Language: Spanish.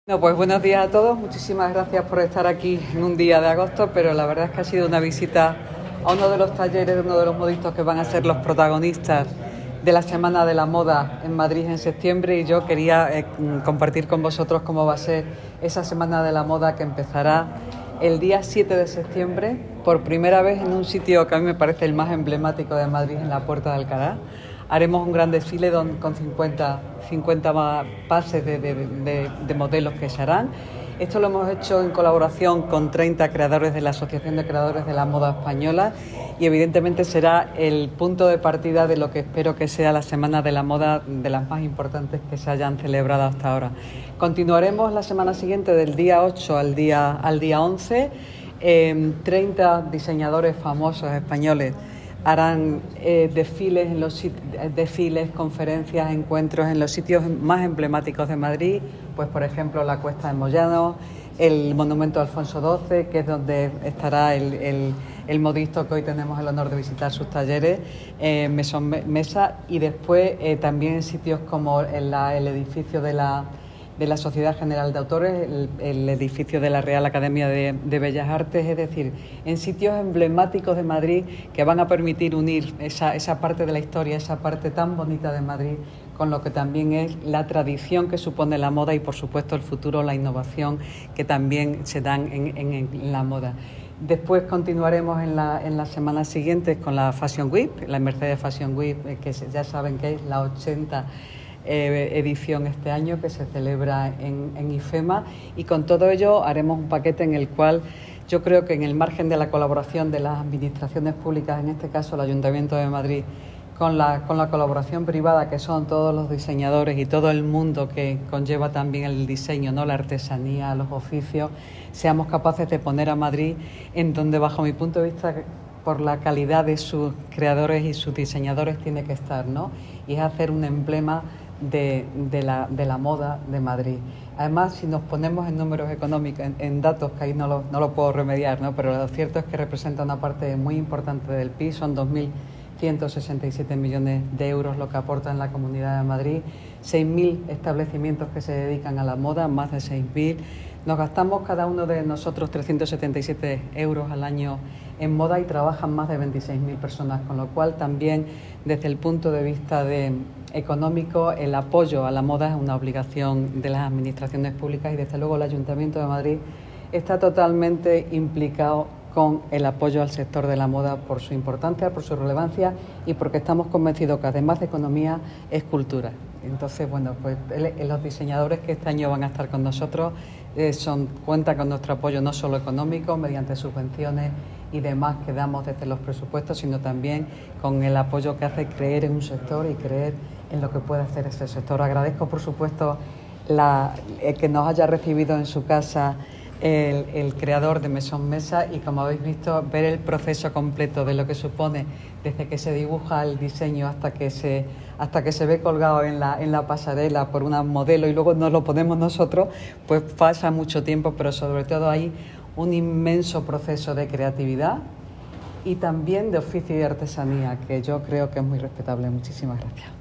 No, pues buenos días a todos, muchísimas gracias por estar aquí en un día de agosto, pero la verdad es que ha sido una visita a uno de los talleres de uno de los modistas que van a ser los protagonistas de la Semana de la Moda en Madrid en septiembre, y yo quería compartir con vosotros cómo va a ser esa Semana de la Moda que empezará el día 7 de septiembre, por primera vez en un sitio que a mí me parece el más emblemático de Madrid, en la Puerta de Alcalá. Haremos un gran desfile con 50 pases de modelos que se harán. Esto lo hemos hecho en colaboración con 30 creadores de la Asociación de Creadores de la Moda Española, y evidentemente será el punto de partida de lo que espero que sea la Semana de la Moda de las más importantes que se hayan celebrado hasta ahora. Continuaremos la semana siguiente, del día 8 al día 11. 30 diseñadores famosos españoles harán desfiles, conferencias, encuentros en los sitios más emblemáticos de Madrid, pues por ejemplo la Cuesta de Moyano, el Monumento a Alfonso XII, que es donde estará el modisto que hoy tenemos el honor de visitar sus talleres, Mesón Mesa, y después también en sitios como el edificio de la Sociedad General de Autores, el edificio de la Real Academia de Bellas Artes, es decir, en sitios emblemáticos de Madrid que van a permitir unir esa parte de la historia, esa parte tan bonita de Madrid, con lo que también es la tradición que supone la moda y, por supuesto, el futuro, la innovación que también se dan en la moda. Después continuaremos en las semanas siguientes con la Fashion Week, la Mercedes Fashion Week, que ya saben que es la 80 edición este año, que se celebra en IFEMA, y con todo ello haremos un paquete en el cual yo creo que, en el margen de la colaboración de las administraciones públicas, en este caso el Ayuntamiento de Madrid, con la colaboración privada, que son todos los diseñadores y todo el mundo que conlleva también el diseño, ¿no?, la artesanía, los oficios, seamos capaces de poner a Madrid en donde, bajo mi punto de vista, por la calidad de sus creadores y sus diseñadores, tiene que estar, ¿no? Y es hacer un emblema de la moda de Madrid. Además, si nos ponemos en números económicos, en datos, que ahí no lo puedo remediar, ¿no?, pero lo cierto es que representa una parte muy importante del PIB, son 2.167 millones de euros lo que aporta en la Comunidad de Madrid, 6.000 establecimientos que se dedican a la moda, más de 6.000. Nos gastamos cada uno de nosotros 377 euros al año en moda, y trabajan más de 26.000 personas, con lo cual también, desde el punto de vista económico, el apoyo a la moda es una obligación de las administraciones públicas, y desde luego el Ayuntamiento de Madrid está totalmente implicado con el apoyo al sector de la moda, por su importancia, por su relevancia, y porque estamos convencidos que, además de economía, es cultura. Entonces, bueno, pues los diseñadores que este año van a estar con nosotros cuentan con nuestro apoyo, no solo económico, mediante subvenciones y demás que damos desde los presupuestos, sino también con el apoyo que hace creer en un sector y creer en lo que puede hacer ese sector. Agradezco, por supuesto, que nos haya recibido en su casa el creador de Mesón Mesa, y, como habéis visto, ver el proceso completo de lo que supone, desde que se dibuja el diseño hasta que se ve colgado en la pasarela por una modelo y luego nos lo ponemos nosotros, pues pasa mucho tiempo, pero sobre todo hay un inmenso proceso de creatividad y también de oficio y de artesanía, que yo creo que es muy respetable. Muchísimas gracias.